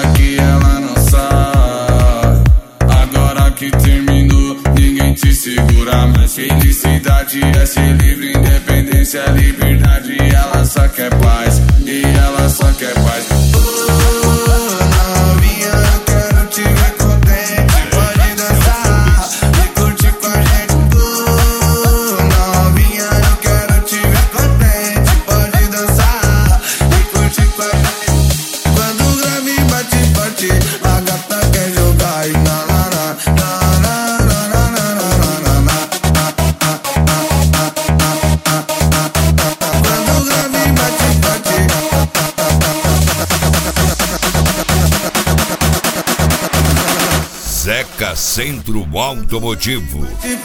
que ela não sai. Agora que terminou, ninguém te segura mais. Felicidade é ser livre, independência é liberdade. E ela só quer paz, e ela só quer paz. Novinha, eu quero te ver contente. Pode dançar e curtir com a gente. Novinha, eu quero te ver contente. Pode dançar e curtir com a gente. Quando o grave bate forte, a gata quer jogar e na na na. Zeca Centro Automotivo.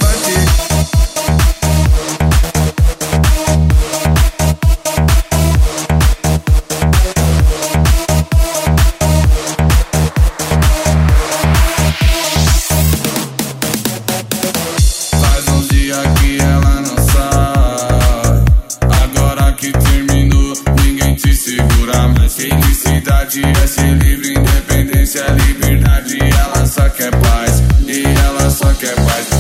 Faz uns dias que ela não sai. Agora que terminou, ninguém te segura mais. Felicidade é ser livre, independência é liberdade. E ela só quer paz, e ela só quer paz.